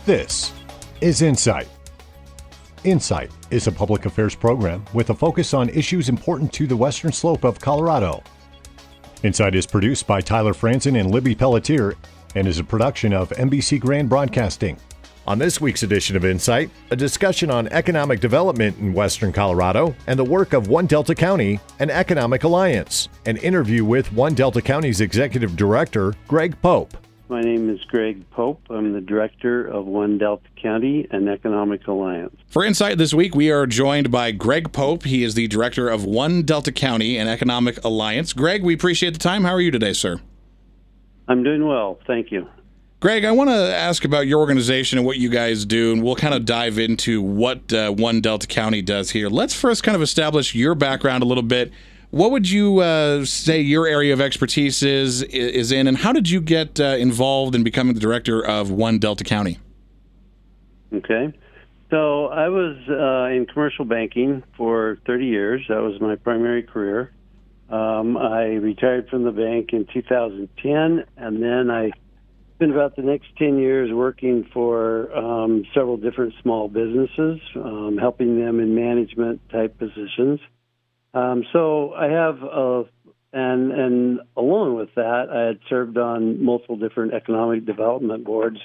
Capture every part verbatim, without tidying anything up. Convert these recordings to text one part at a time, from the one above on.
This is Insight. Insight is a public affairs program with a focus on issues important to the western slope of Colorado. Insight is produced by Tyler Franzen and Libby Pelletier and is a production of N B C Grand Broadcasting. On this week's edition of Insight, a discussion on economic development in western Colorado and the work of One Delta County and Economic Alliance. An interview with One Delta County's Executive Director, Greg Pope. My name is Greg Pope. I'm the director of One Delta County and Economic Alliance. For Insight this week, we are joined by Greg Pope. He is the director of One Delta County and Economic Alliance. Greg, we appreciate the time. How are you today, sir? I'm doing well. Thank you. Greg, I want to ask about your organization and what you guys do, and we'll kind of dive into what uh, One Delta County does here. Let's first kind of establish your background a little bit. What would you uh, say your area of expertise is is in, and how did you get uh, involved in becoming the director of One Delta County? Okay. So I was uh, in commercial banking for thirty years. That was my primary career. Um, I retired from the bank in two thousand ten, and then I spent about the next ten years working for um, several different small businesses, um, helping them in management-type positions. Um, so I have, uh, and and along with that, I had served on multiple different economic development boards,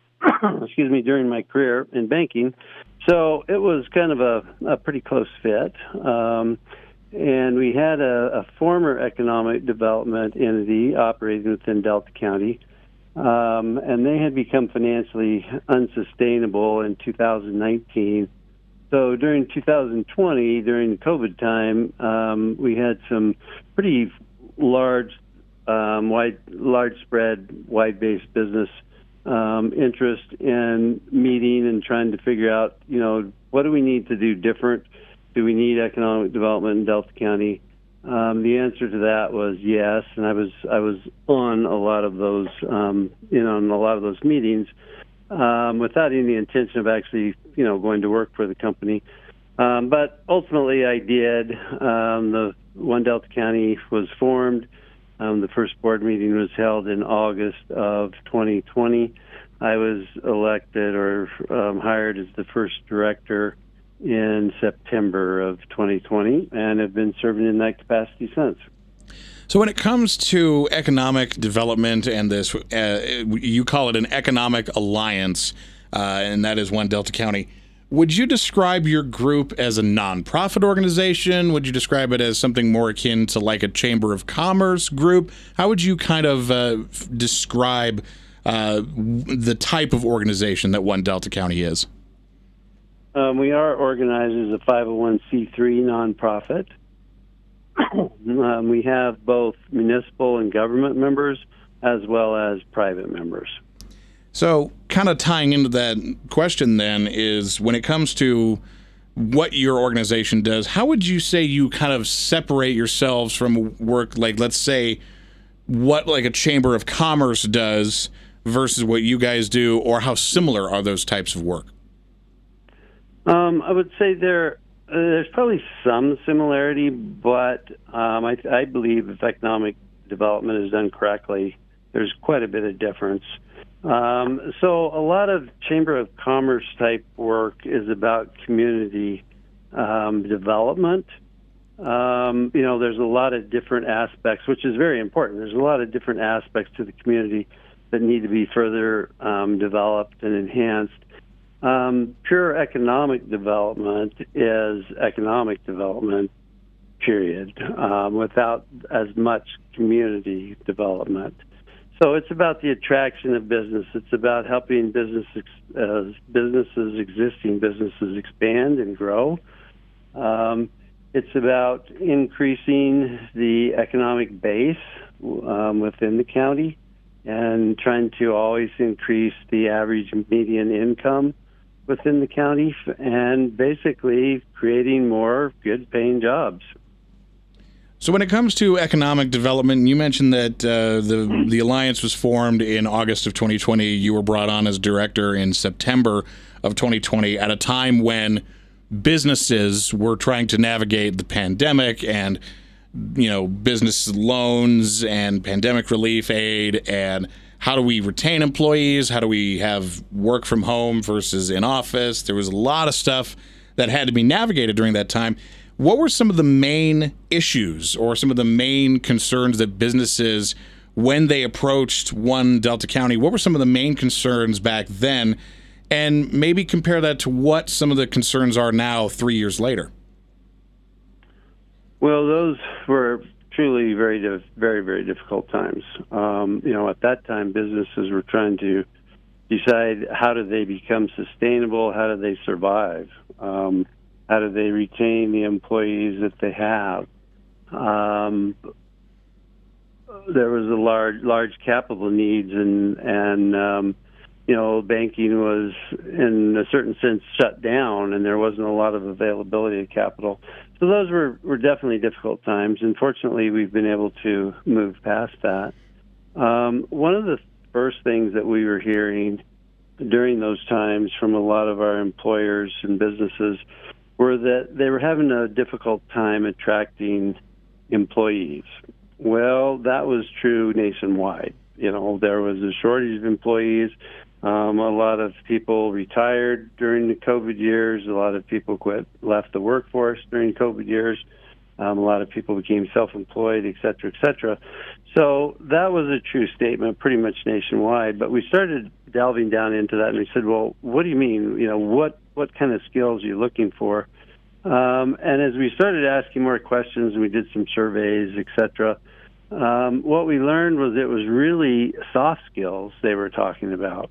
excuse me, during my career in banking. So it was kind of a, a pretty close fit. Um, and we had a, a former economic development entity operating within Delta County, um, and they had become financially unsustainable in two thousand nineteen. So during two thousand twenty, during the COVID time, um, we had some pretty large, um, wide, large spread, wide-based business um, interest in meeting and trying to figure out, you know, what do we need to do different? Do we need economic development in Delta County? Um, the answer to that was yes, and I was I was on a lot of those, um, you know, in a lot of those meetings. Um, without any intention of actually, you know, going to work for the company. Um, but ultimately I did. Um, the One Delta County was formed. Um, the first board meeting was held in August of twenty twenty. I was elected or um, hired as the first director in September of twenty twenty and have been serving in that capacity since. So when it comes to economic development and this, uh, you call it an economic alliance, uh, and that is One Delta County. Would you describe your group as a nonprofit organization? Would you describe it as something more akin to like a Chamber of Commerce group? How would you kind of uh, f- describe uh, the type of organization that One Delta County is? Um, we are organized as a five oh one c three nonprofit. Um, we have both municipal and government members as well as private members. So kind of tying into that question then is when it comes to what your organization does, how would you say you kind of separate yourselves from work like, let's say, what like a Chamber of Commerce does versus what you guys do, or how similar are those types of work? Um, I would say they're Uh, there's probably some similarity, but um, I, I believe if economic development is done correctly, there's quite a bit of difference. Um, so a lot of Chamber of Commerce type work is about community um, development. Um, you know, there's a lot of different aspects, which is very important. There's a lot of different aspects to the community that need to be further um, developed and enhanced. Um, pure economic development is economic development, period, um, without as much community development. So it's about the attraction of business. It's about helping business, uh, businesses, existing businesses expand and grow. Um, it's about increasing the economic base um, within the county and trying to always increase the average median income within the county, and basically creating more good-paying jobs. So when it comes to economic development, you mentioned that uh, the the alliance was formed in August of twenty twenty. You were brought on as director in September of twenty twenty at a time when businesses were trying to navigate the pandemic and, you know, business loans and pandemic relief aid and how do we retain employees? How do we have work from home versus in office? There was a lot of stuff that had to be navigated during that time. What were some of the main issues or some of the main concerns that businesses, when they approached One Delta County, what were some of the main concerns back then? And maybe compare that to what some of the concerns are now three years later. Well, those were truly very, very, very difficult times. Um, you know, at that time, businesses were trying to decide how do they become sustainable, how do they survive, um, how do they retain the employees that they have. Um, there was a large, large capital needs, and and um, you know, banking was in a certain sense shut down, and there wasn't a lot of availability of capital. So those were, were definitely difficult times, and fortunately we've been able to move past that. Um, one of the first things that we were hearing during those times from a lot of our employers and businesses were that they were having a difficult time attracting employees. Well, that was true nationwide. You know, there was a shortage of employees. Um, a lot of people retired during the COVID years. A lot of people quit, left the workforce during COVID years. Um, a lot of people became self-employed, et cetera, et cetera. So that was a true statement pretty much nationwide. But we started delving down into that, and we said, well, what do you mean? You know, what, what kind of skills are you looking for? Um, and as we started asking more questions and we did some surveys, et cetera, um, what we learned was it was really soft skills they were talking about.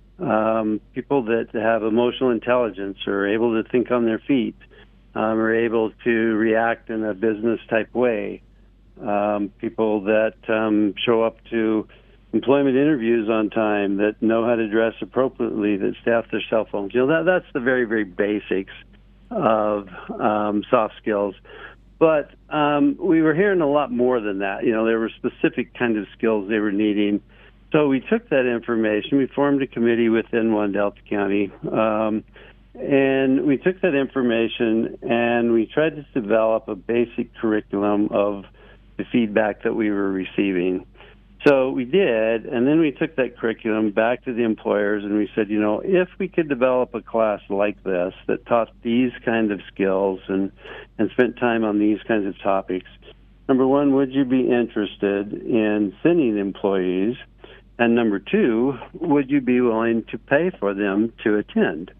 Um, people that have emotional intelligence, are able to think on their feet, um, are able to react in a business type way. Um, people that um, show up to employment interviews on time, that know how to dress appropriately, that staff their cell phones. You know, that, that's the very, very basics of um, soft skills. But um, we were hearing a lot more than that. You know, there were specific kind of skills they were needing. So we took that information, we formed a committee within One Delta County, um, and we took that information and we tried to develop a basic curriculum of the feedback that we were receiving. So we did, and then we took that curriculum back to the employers and we said, you know, if we could develop a class like this that taught these kind of skills and, and spent time on these kinds of topics, number one, would you be interested in sending employees? And number two, would you be willing to pay for them to attend?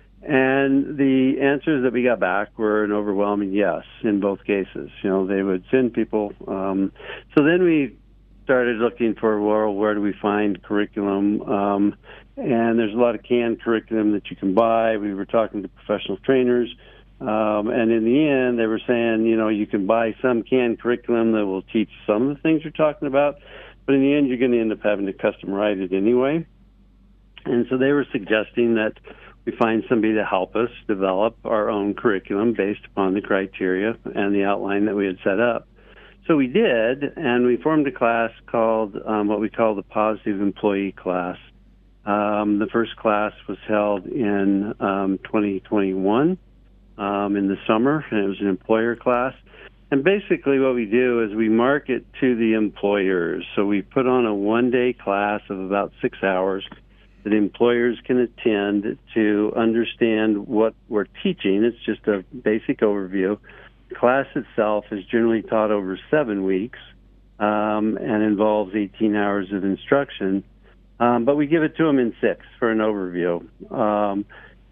And the answers that we got back were an overwhelming yes in both cases. You know, they would send people. Um, so then we started looking for, well, where do we find curriculum? Um, and there's a lot of canned curriculum that you can buy. We were talking to professional trainers. Um, and in the end, they were saying, you know, you can buy some canned curriculum that will teach some of the things you're talking about. But in the end, you're going to end up having to custom write it anyway. And so they were suggesting that we find somebody to help us develop our own curriculum based upon the criteria and the outline that we had set up. So we did, and we formed a class called um, what we call the Positive Employee Class. Um, the first class was held in um, twenty twenty-one um, in the summer, and it was an employer class. And basically what we do is we market to the employers. So we put on a one-day class of about six hours that employers can attend to understand what we're teaching. It's just a basic overview. The class itself is generally taught over seven weeks um, and involves eighteen hours of instruction. Um, but we give it to them in six for an overview. Um,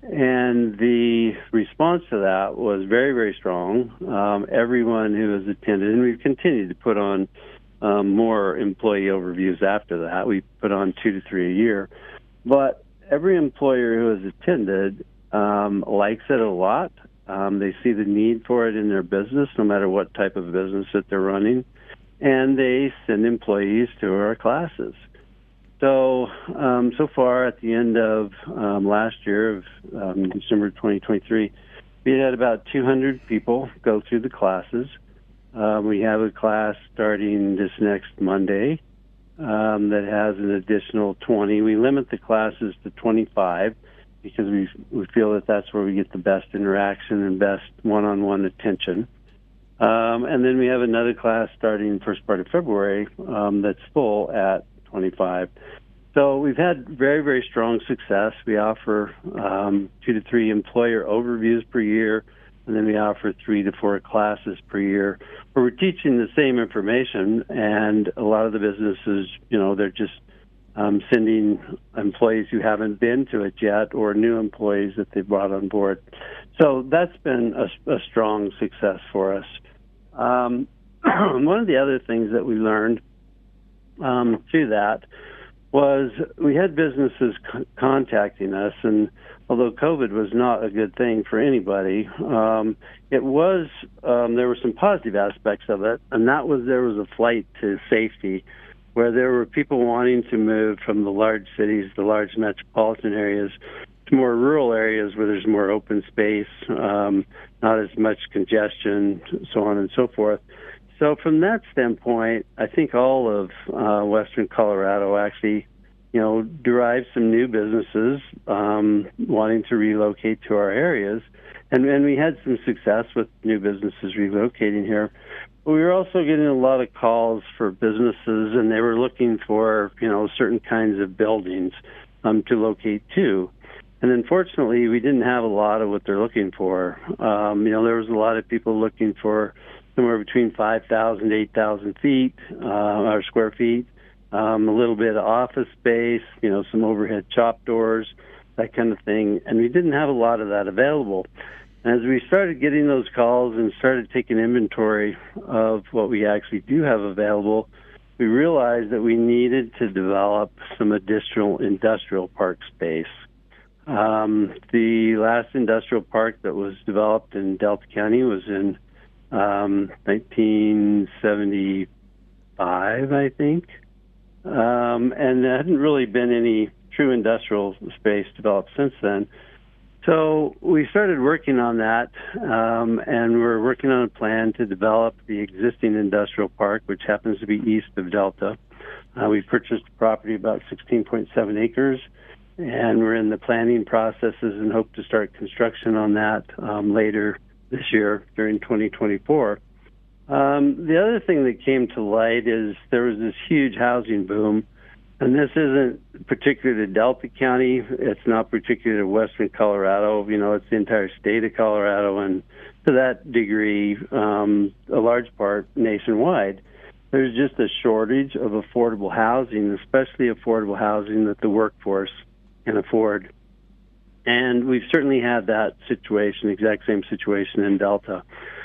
And the response to that was very, very strong. Um, everyone who has attended, and we've continued to put on um, more employee overviews after that. We put on two to three a year. But every employer who has attended um, likes it a lot. Um, they see the need for it in their business, no matter what type of business that they're running. And they send employees to our classes. So, um, so far at the end of um, last year, of um, December twenty twenty-three, we had about two hundred people go through the classes. Um, we have a class starting this next Monday um, that has an additional twenty. We limit the classes to twenty-five because we we feel that that's where we get the best interaction and best one-on-one attention. Um, and then we have another class starting first part of February um, that's full at twenty-five. So we've had very, very strong success. We offer um, two to three employer overviews per year, and then we offer three to four classes per year where we're teaching the same information, and a lot of the businesses, you know, they're just um, sending employees who haven't been to it yet or new employees that they've brought on board. So that's been a, a strong success for us. Um, one of the other things that we learned um, through that was we had businesses c- contacting us, and although COVID was not a good thing for anybody, um, it was, um, there were some positive aspects of it, and that was there was a flight to safety, where there were people wanting to move from the large cities, the large metropolitan areas, to more rural areas where there's more open space, um, not as much congestion, so on and so forth. So from that standpoint, I think all of uh, Western Colorado actually, you know, derived some new businesses um, wanting to relocate to our areas. And, and we had some success with new businesses relocating here. But we were also getting a lot of calls for businesses, and they were looking for, you know, certain kinds of buildings um, to locate to. And unfortunately, we didn't have a lot of what they're looking for. Um, you know, there was a lot of people looking for somewhere between five thousand, eight thousand feet, uh, or square feet, um, a little bit of office space, you know, some overhead chop doors, that kind of thing. And we didn't have a lot of that available. As we started getting those calls and started taking inventory of what we actually do have available, we realized that we needed to develop some additional industrial park space. Um, the last industrial park that was developed in Delta County was in um, nineteen seventy-five, I think. Um, and there hadn't really been any true industrial space developed since then. So we started working on that, um, and we're working on a plan to develop the existing industrial park, which happens to be east of Delta. Uh, we purchased a property about sixteen point seven acres, and we're in the planning processes and hope to start construction on that um, later this year during twenty twenty-four. Um, the other thing that came to light is there was this huge housing boom, and this isn't particular to Delta County. It's not particular to Western Colorado. You know, it's the entire state of Colorado, and to that degree, um, a large part nationwide. There's just a shortage of affordable housing, especially affordable housing that the workforce can afford. And we've certainly had that situation, exact same situation in Delta.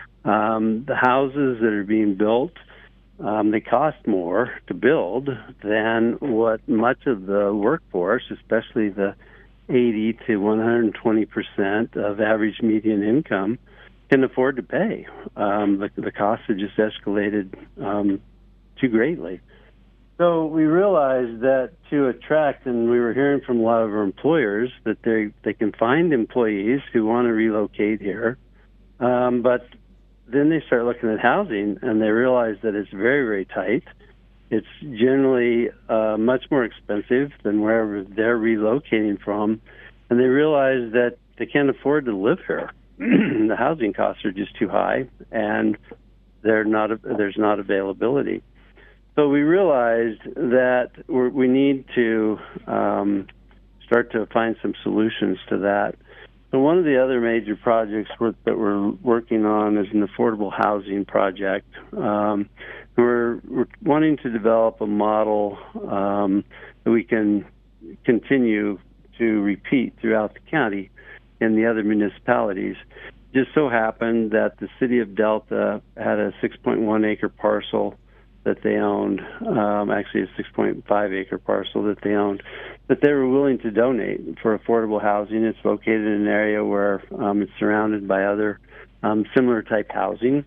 Um, the houses that are being built, um, they cost more to build than what much of the workforce, especially the eighty to one hundred twenty percent of average median income, can afford to pay. Um, the, the costs have just escalated um, too greatly. So we realized that to attract, and we were hearing from a lot of our employers that they they can find employees who want to relocate here, um, but then they start looking at housing and they realize that it's very, very tight. It's generally uh, much more expensive than wherever they're relocating from, and they realize that they can't afford to live here. The housing costs are just too high, and they're not there's not availability. So we realized that we're, we need to um, start to find some solutions to that. So one of the other major projects we're, that we're working on is an affordable housing project. Um, we're, we're wanting to develop a model um, that we can continue to repeat throughout the county and the other municipalities. Just so happened that the city of Delta had a six point one acre parcel that they owned, um, actually a six point five acre parcel that they owned, that they were willing to donate for affordable housing. It's located in an area where um, it's surrounded by other um, similar type housing.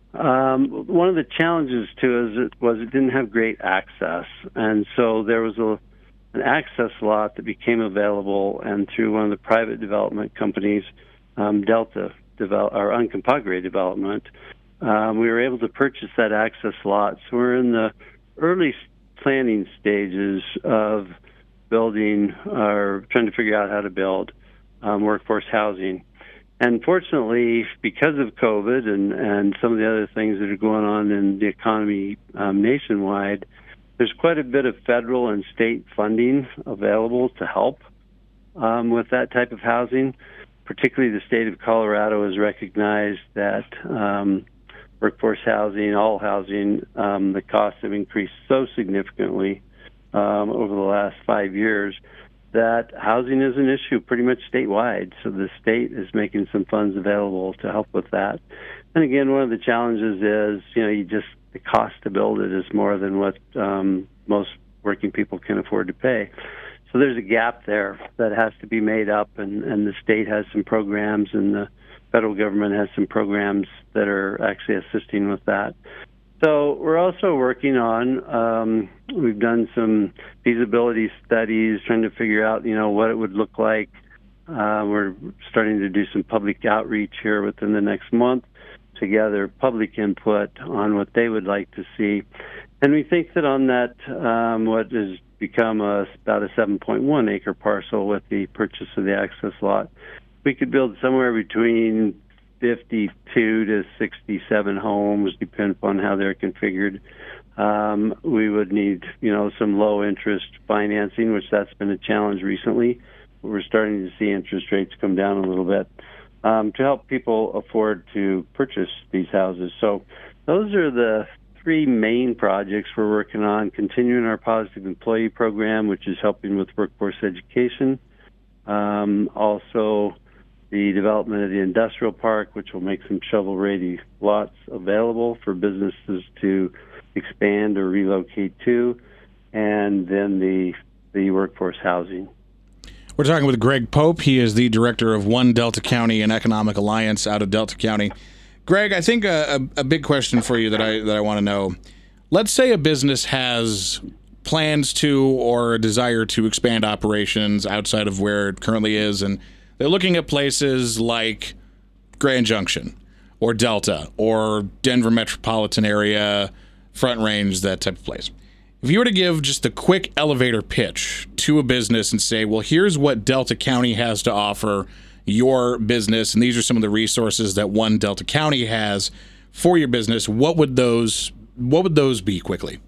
Um, one of the challenges to it was it didn't have great access, and so there was a, an access lot that became available, and through one of the private development companies, um, Delta develop, or Uncompahgre Development, Um, we were able to purchase that access lot. So we're in the early planning stages of building or trying to figure out how to build um, workforce housing. And fortunately, because of COVID and, and some of the other things that are going on in the economy um, nationwide, there's quite a bit of federal and state funding available to help um, with that type of housing. Particularly the state of Colorado has recognized that um, workforce housing, all housing, um, the costs have increased so significantly um, over the last five years that housing is an issue pretty much statewide. So the state is making some funds available to help with that. And again, one of the challenges is, you know, you just, the cost to build it is more than what um, most working people can afford to pay. So there's a gap there that has to be made up, and, and the state has some programs, and the federal government has some programs that are actually assisting with that. So we're also working on, um, we've done some feasibility studies trying to figure out, you know, what it would look like. Uh, we're starting to do some public outreach here within the next month to gather public input on what they would like to see. And we think that on that, um, what has become a, about a seven point one acre parcel with the purchase of the access lot, we could build somewhere between fifty-two to sixty-seven homes, depending upon how they're configured. Um, we would need, you know, some low interest financing, which that's been a challenge recently. We're starting to see interest rates come down a little bit um, to help people afford to purchase these houses. So those are the three main projects we're working on: continuing our positive employee program, which is helping with workforce education. Um, also, the development of the industrial park, which will make some shovel-ready lots available for businesses to expand or relocate to, and then the the workforce housing. We're talking with Greg Pope. He is the director of One Delta County, an economic alliance out of Delta County. Greg, I think a, a, a big question for you that I that I want to know. Let's say a business has plans to or a desire to expand operations outside of where it currently is, and they're looking at places like Grand Junction or Delta or Denver metropolitan area, Front Range, that type of place. If you were to give just a quick elevator pitch to a business and say, well, here's what Delta County has to offer your business, and these are some of the resources that One Delta County has for your business, what would those what would those be quickly?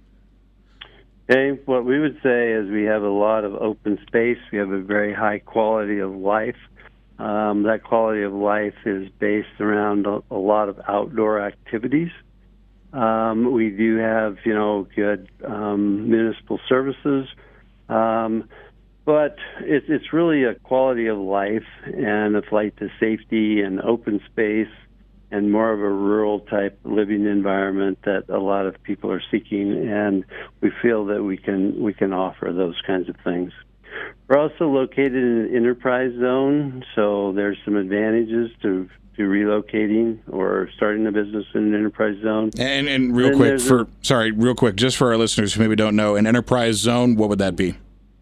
Okay, what we would say is we have a lot of open space. We have a very high quality of life. Um, that quality of life is based around a, a lot of outdoor activities. Um, we do have, you know, good um, municipal services, um, but it's it's really a quality of life and a flight to safety and open space and more of a rural type living environment that a lot of people are seeking, and we feel that we can we can offer those kinds of things. We're also located in an enterprise zone, so there's some advantages to to relocating or starting a business in an enterprise zone. And and real and quick for a, sorry, real quick, just for our listeners who maybe don't know, an enterprise zone, what would that be?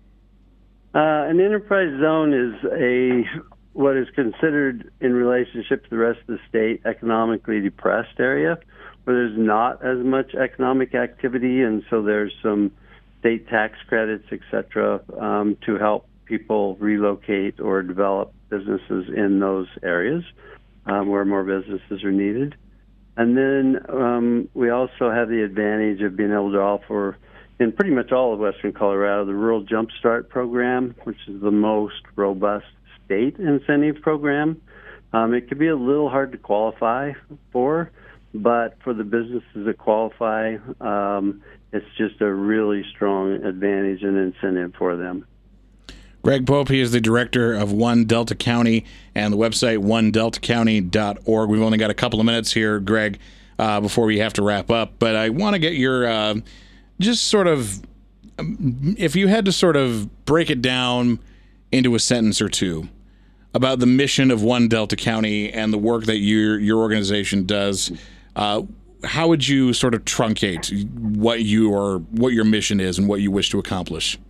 Uh, an enterprise zone is a what is considered, in relationship to the rest of the state, economically depressed area where there's not as much economic activity, and so there's some state tax credits, et cetera, um, to help people relocate or develop businesses in those areas um, where more businesses are needed. And then um, we also have the advantage of being able to offer, in pretty much all of western Colorado, the Rural Jump Start program, which is the most robust state incentive program. Um, it could be a little hard to qualify for, but for the businesses that qualify, um, it's just a really strong advantage and incentive for them. Greg Pope, he is the director of One Delta County and the website one delta county dot org. We've only got a couple of minutes here, Greg, uh, before we have to wrap up, but I want to get your uh, just sort of, if you had to sort of break it down into a sentence or two about the mission of One Delta County and the work that your your organization does, uh, how would you sort of truncate what you are, what your mission is and what you wish to accomplish?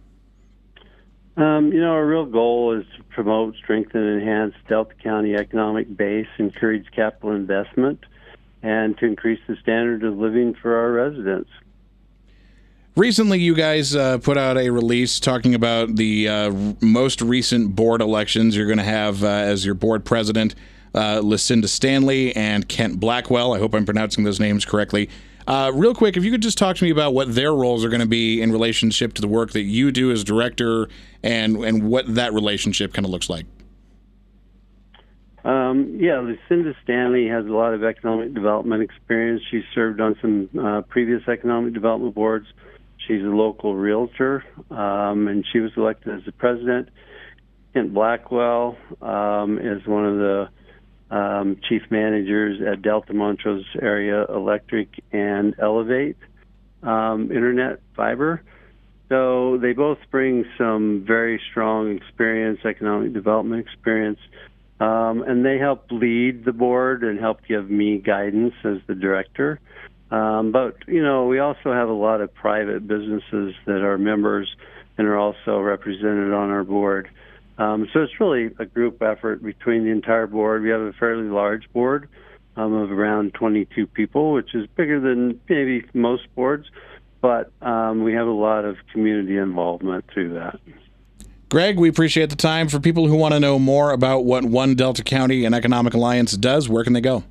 Um, you know, our real goal is to promote, strengthen, and enhance Delta County economic base, encourage capital investment, and to increase the standard of living for our residents. Recently, you guys uh, put out a release talking about the uh, most recent board elections. You're going to have uh, as your board president, uh, Lucinda Stanley and Kent Blackwell. I hope I'm pronouncing those names correctly. Uh, real quick, if you could just talk to me about what their roles are going to be in relationship to the work that you do as director, and and what that relationship kind of looks like. Um, yeah, Lucinda Stanley has a lot of economic development experience. She's served on some uh, previous economic development boards. She's a local realtor, um, and she was elected as the president. Kent Blackwell um, is one of the um, chief managers at Delta Montrose Area Electric and Elevate um, Internet Fiber. So they both bring some very strong experience, economic development experience, um, and they help lead the board and help give me guidance as the director. Um, but, you know, we also have a lot of private businesses that are members and are also represented on our board. Um, so it's really a group effort between the entire board. We have a fairly large board um, of around twenty-two people, which is bigger than maybe most boards, but um, we have a lot of community involvement through that. Greg, we appreciate the time. For people who want to know more about what One Delta County and Economic Alliance does, where can they go?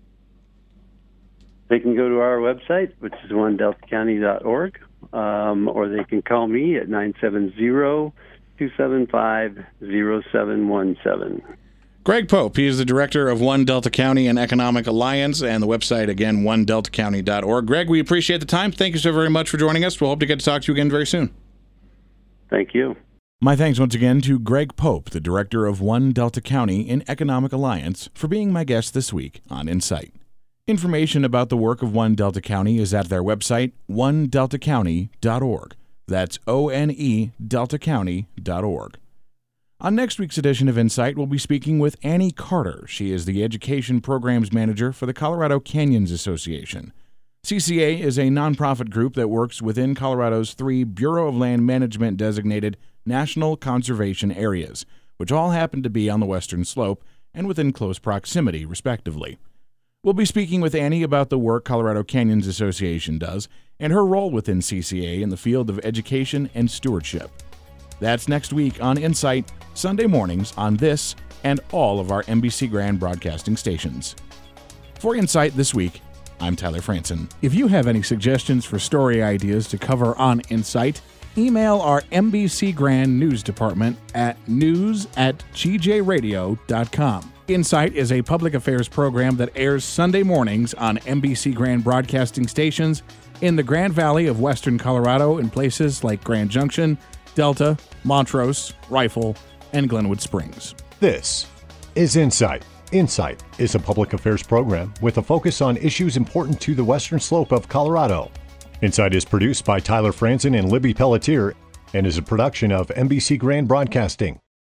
They can go to our website, which is one delta county dot org, um, or they can call me at nine seven zero, two seven five, zero seven one seven. Greg Pope, he is the director of One Delta County and Economic Alliance, and the website, again, one delta county dot org. Greg, we appreciate the time. Thank you so very much for joining us. We'll hope to get to talk to you again very soon. Thank you. My thanks once again to Greg Pope, the director of One Delta County and Economic Alliance, for being my guest this week on Insight. Information about the work of One Delta County is at their website, one delta county dot org. That's O N E delta county dot org. On next week's edition of Insight, we'll be speaking with Annie Carter. She is the Education Programs Manager for the Colorado Canyons Association. C C A is a nonprofit group that works within Colorado's three Bureau of Land Management designated National Conservation Areas, which all happen to be on the western slope and within close proximity, respectively. We'll be speaking with Annie about the work Colorado Canyons Association does and her role within C C A in the field of education and stewardship. That's next week on Insight, Sunday mornings on this and all of our N B C Grand broadcasting stations. For Insight this week, I'm Tyler Franson. If you have any suggestions for story ideas to cover on Insight, email our N B C Grand News Department at news at g j radio dot com. Insight is a public affairs program that airs Sunday mornings on N B C Grand broadcasting stations in the Grand Valley of Western Colorado in places like Grand Junction, Delta, Montrose, Rifle, and Glenwood Springs. This is Insight. Insight is a public affairs program with a focus on issues important to the western slope of Colorado. Insight is produced by Tyler Franson and Libby Pelletier and is a production of N B C Grand Broadcasting.